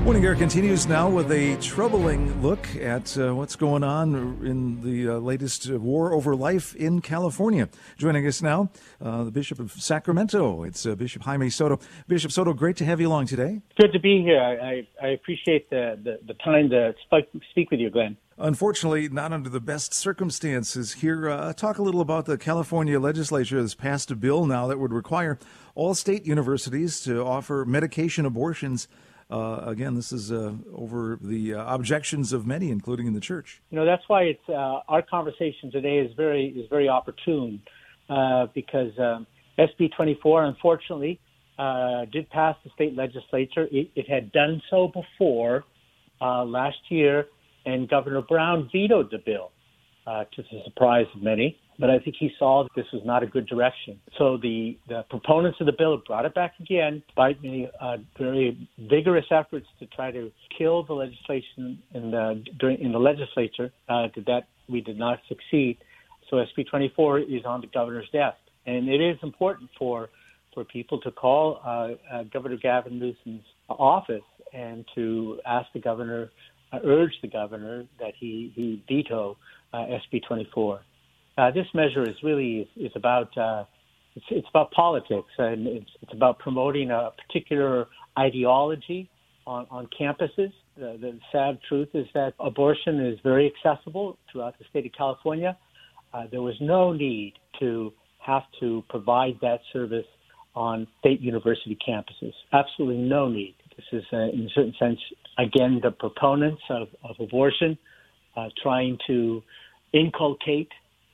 Morning Air continues now with a troubling look at what's going on in the latest war over life in California. Joining us now, the Bishop of Sacramento. It's Bishop Jaime Soto. Bishop Soto, great to have you along today. Good to be here. I appreciate the time to speak with you, Glenn. Unfortunately, not under the best circumstances here. Talk a little about the California legislature has passed a bill now that would require all state universities to offer medication abortions. Again, this is over the objections of many, including in the church. You know, that's why it's our conversation today is very opportune because SB 24, unfortunately, did pass the state legislature. It had done so before last year, and Governor Brown vetoed the bill to the surprise of many. But I think he saw that this was not a good direction. So the proponents of the bill brought it back again by many very vigorous efforts to try to kill the legislation in the legislature. That we did not succeed. So SB 24 is on the governor's desk. And it is important for people to call Governor Gavin Newsom's office and to ask the governor, urge the governor that he veto SB 24. This measure is really about it's about politics, and it's about promoting a particular ideology on campuses. The sad truth is that abortion is very accessible throughout the state of California. There was no need to have to provide that service on state university campuses. Absolutely no need. This is, in a certain sense, again, the proponents of abortion trying to inculcate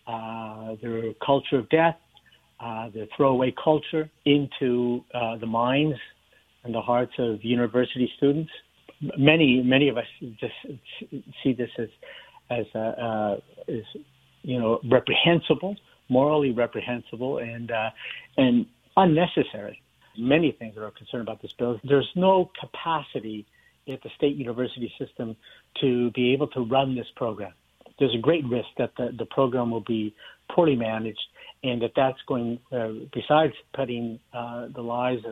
their culture of death, their throwaway culture into the minds and the hearts of university students. Many of us just see this as reprehensible, morally reprehensible, and unnecessary. Many things that are concerned about this bill. There's no capacity at the state university system to be able to run this program. There's a great risk that the program will be poorly managed, and that's going, besides putting the lives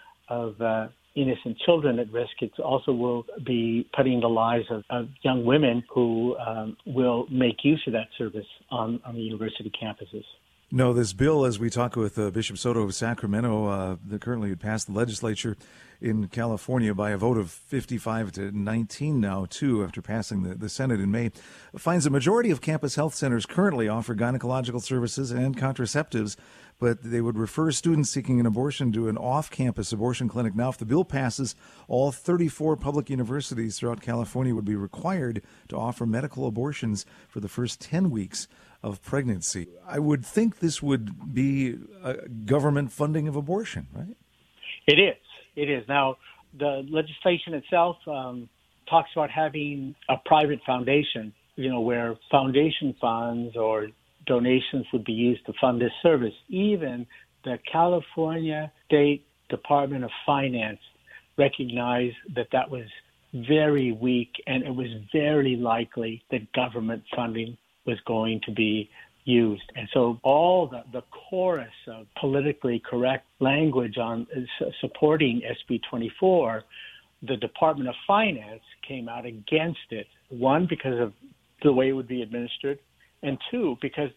of innocent children at risk, it also will be putting the lives of young women who will make use of that service on the university campuses. No, this bill, as we talk with Bishop Soto of Sacramento, that currently had passed the legislature in California by a vote of 55 to 19 now, too, after passing the Senate in May, finds a majority of campus health centers currently offer gynecological services and contraceptives, but they would refer students seeking an abortion to an off-campus abortion clinic. Now, if the bill passes, all 34 public universities throughout California would be required to offer medical abortions for the first 10 weeks of pregnancy. I would think this would be government funding of abortion, right? It is. It is. Now, the legislation itself talks about having a private foundation, where foundation funds or donations would be used to fund this service. Even the California State Department of Finance recognized that was very weak, and it was very likely that government funding was going to be used. And so all the chorus of politically correct language on supporting SB 24, the Department of Finance came out against it. One, because of the way it would be administered, and two, because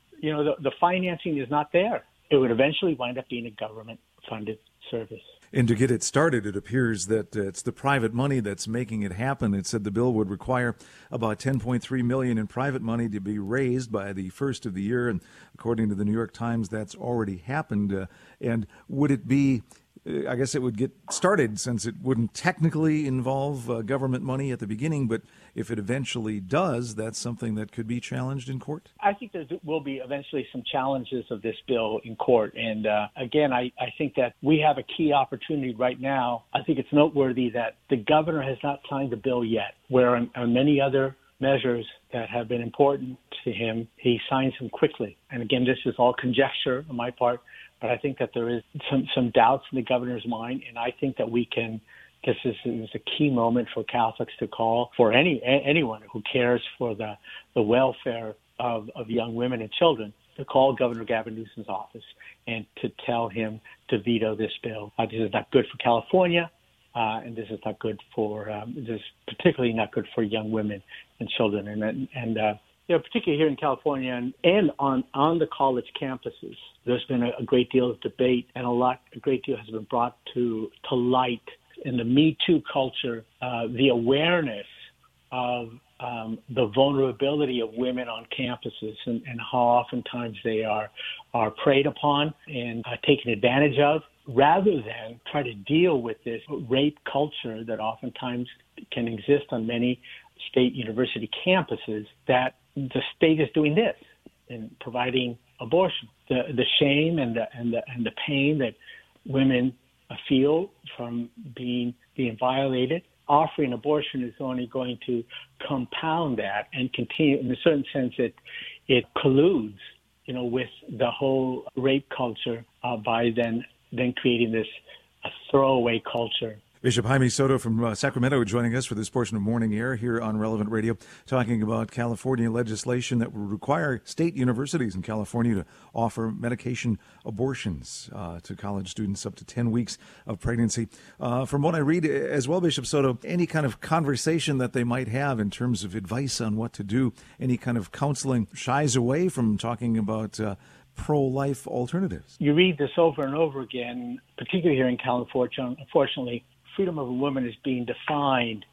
the financing is not there. It would eventually wind up being a government-funded service. And to get it started, it appears that it's the private money that's making it happen. It said the bill would require about $10.3 million in private money to be raised by the first of the year, and according to the New York Times, that's already happened. And would it be, I guess it would get started since it wouldn't technically involve government money at the beginning, but if it eventually does, that's something that could be challenged in court? I think there will be eventually some challenges of this bill in court. And again, I think that we have a key opportunity right now. I think it's noteworthy that the governor has not signed the bill yet, where on many other measures that have been important to him, he signs them quickly. And again, this is all conjecture on my part, but I think that there is some doubts in the governor's mind, and I think that this is a key moment for Catholics to call for anyone who cares for the welfare of young women and children to call Governor Gavin Newsom's office and to tell him to veto this bill. This is not good for California. and this is not good for this is particularly not good for young women and children, and particularly here in California and on the college campuses, there's been a great deal of debate, and a great deal has been brought to light in the Me Too culture, the awareness of the vulnerability of women on campuses and how oftentimes they are preyed upon and taken advantage of, rather than try to deal with this rape culture that oftentimes can exist on many state university campuses, that the state is doing this in providing abortion. The shame and the pain that women feel from being violated, offering abortion is only going to compound that and continue. In a certain sense, it colludes, with the whole rape culture by then creating this throwaway culture. Bishop Jaime Soto from Sacramento joining us for this portion of Morning Air here on Relevant Radio, talking about California legislation that will require state universities in California to offer medication abortions to college students up to 10 weeks of pregnancy. From what I read as well, Bishop Soto, any kind of conversation that they might have in terms of advice on what to do, any kind of counseling shies away from talking about pro-life alternatives. You read this over and over again, particularly here in California. Unfortunately, freedom of a woman is being defined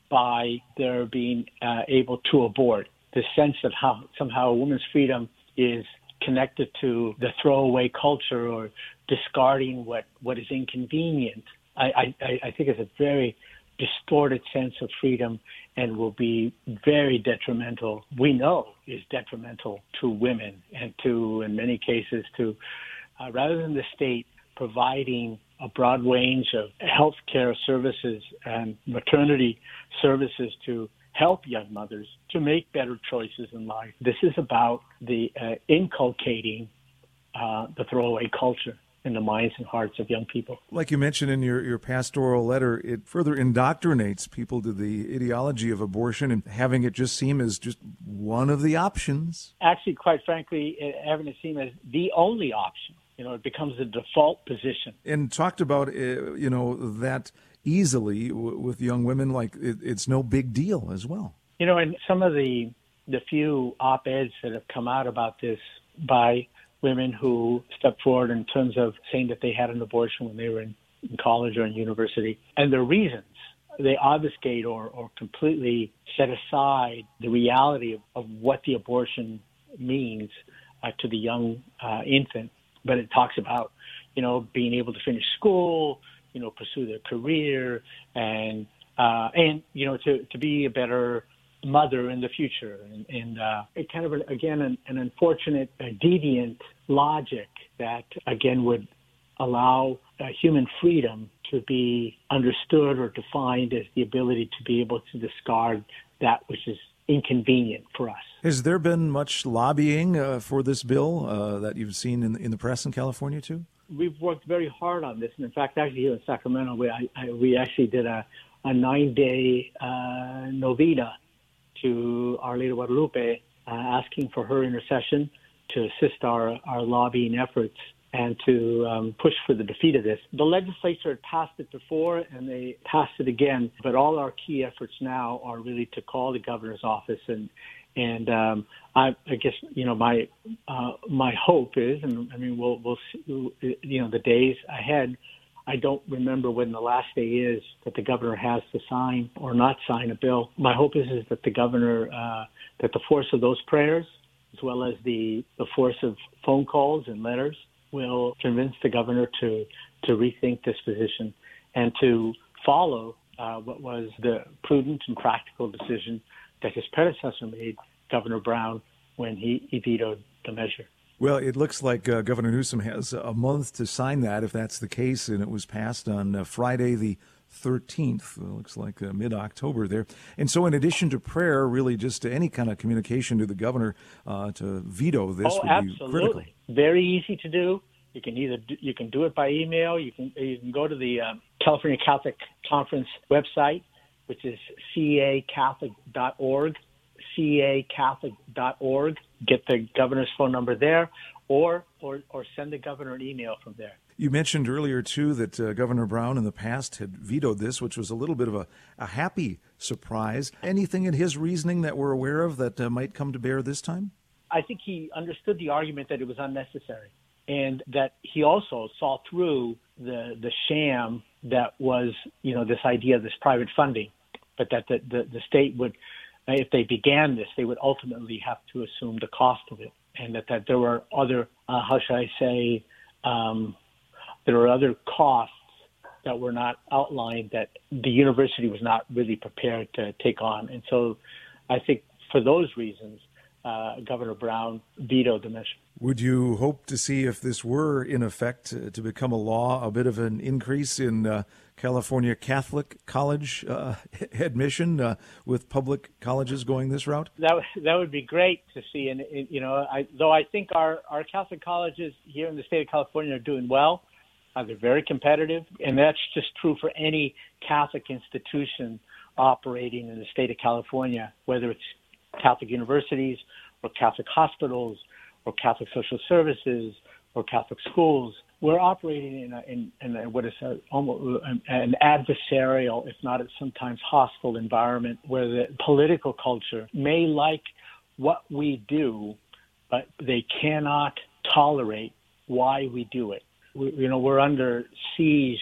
by their being able to abort. The sense that somehow a woman's freedom is connected to the throwaway culture or discarding what is inconvenient. I think it's a very distorted sense of freedom and will be very detrimental. We know is detrimental to women and to, in many cases, to rather than the state providing a broad range of health care services and maternity services to help young mothers to make better choices in life. This is about the inculcating the throwaway culture in the minds and hearts of young people. Like you mentioned in your pastoral letter, it further indoctrinates people to the ideology of abortion and having it just seem as just one of the options. Actually, quite frankly, having it seem as the only option. It becomes the default position. And talked about, that easily with young women, like it's no big deal as well. And some of the few op-eds that have come out about this by women who stepped forward in terms of saying that they had an abortion when they were in college or in university, and their reasons, they obfuscate or completely set aside the reality of what the abortion means to the young infant. But it talks about, being able to finish school, pursue their career, and to be a better mother in the future. And it kind of, again, an unfortunate, deviant logic that, again, would allow human freedom to be understood or defined as the ability to be able to discard that which is inconvenient for us. Has there been much lobbying for this bill that you've seen in the press in California, too? We've worked very hard on this. And in fact, actually here in Sacramento, we actually did a 9-day novena to Our Lady of Guadalupe, asking for her intercession to assist our lobbying efforts and to push for the defeat of this. The legislature had passed it before, and they passed it again. But all our key efforts now are really to call the governor's office, and I guess my hope is, and I mean we'll see, the days ahead. I don't remember when the last day is that the governor has to sign or not sign a bill. My hope is that the governor, that the force of those prayers, as well as the force of phone calls and letters, will convince the governor to rethink this position and to follow what was the prudent and practical decision that his predecessor made, Governor Brown, when he vetoed the measure. Well, it looks like Governor Newsom has a month to sign that, if that's the case, and it was passed on Friday the 13th. It looks like mid-October there. And so in addition to prayer, really just any kind of communication to the governor to veto this would absolutely. be critical. Very easy to do. You can do it by email. You can go to the California Catholic Conference website, which is cacatholic.org, cacatholic.org. Get the governor's phone number there, or send the governor an email from there. You mentioned earlier, too, that Governor Brown in the past had vetoed this, which was a little bit of a happy surprise. Anything in his reasoning that we're aware of that might come to bear this time? I think he understood the argument that it was unnecessary, and that he also saw through the sham that was, this idea of this private funding, but that the state would, if they began this, they would ultimately have to assume the cost of it, and that there were other, there were other costs that were not outlined that the university was not really prepared to take on. And so I think for those reasons, Governor Brown vetoed the measure. Would you hope to see, if this were in effect to become a law, a bit of an increase in California Catholic college admission with public colleges going this route? That would be great to see. And, though I think our Catholic colleges here in the state of California are doing well, they're very competitive, and that's just true for any Catholic institution operating in the state of California, whether it's Catholic universities or Catholic hospitals or Catholic social services or Catholic schools. We're operating in what is almost an adversarial, if not sometimes hostile environment, where the political culture may like what we do, but they cannot tolerate why we do it. We're under siege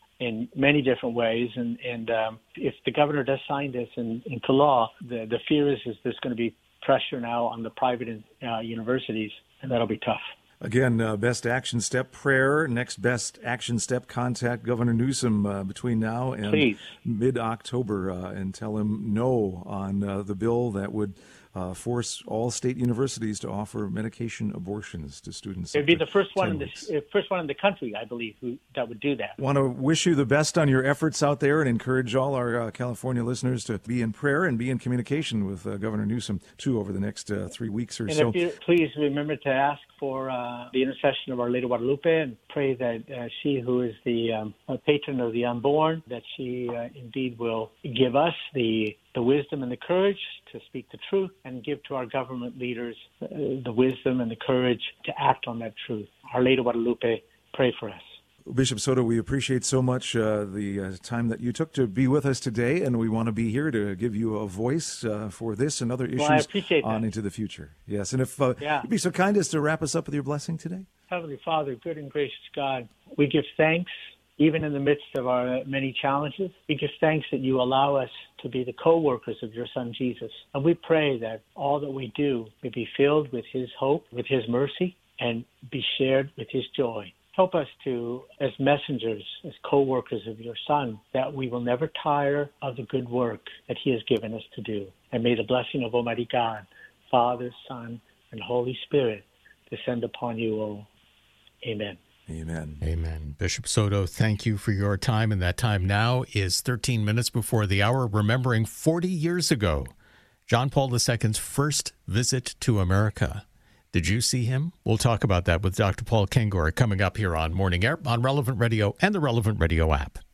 in many different ways, and if the governor does sign this into law, the fear is there's going to be pressure now on the private universities, and that'll be tough. Again, best action step prayer, next best action step, contact Governor Newsom between now and mid-October and tell him no on the bill that would force all state universities to offer medication abortions to students. It'd be the first one in the country, I believe, that would do that. Want to wish you the best on your efforts out there and encourage all our California listeners to be in prayer and be in communication with Governor Newsom, too, over the next 3 weeks or so. And please remember to ask for the intercession of Our Lady of Guadalupe, and pray that she, who is the patron of the unborn, that she indeed will give us the wisdom and the courage to speak the truth, and give to our government leaders the wisdom and the courage to act on that truth. Our Lady of Guadalupe, pray for us. Bishop Soto, we appreciate so much the time that you took to be with us today, and we want to be here to give you a voice for this and other issues on into the future. Yes, and if you'd be so kind as to wrap us up with your blessing today. Heavenly Father, good and gracious God, we give thanks even in the midst of our many challenges. We give thanks that you allow us to be the co-workers of your Son, Jesus. And we pray that all that we do may be filled with his hope, with his mercy, and be shared with his joy. Help us to, as messengers, as co-workers of your Son, that we will never tire of the good work that he has given us to do. And may the blessing of Almighty God, Father, Son, and Holy Spirit descend upon you all. Amen. Amen. Amen. Bishop Soto, thank you for your time. And that time now is 13 minutes before the hour, remembering 40 years ago, John Paul II's first visit to America. Did you see him? We'll talk about that with Dr. Paul Kengor coming up here on Morning Air, on Relevant Radio and the Relevant Radio app.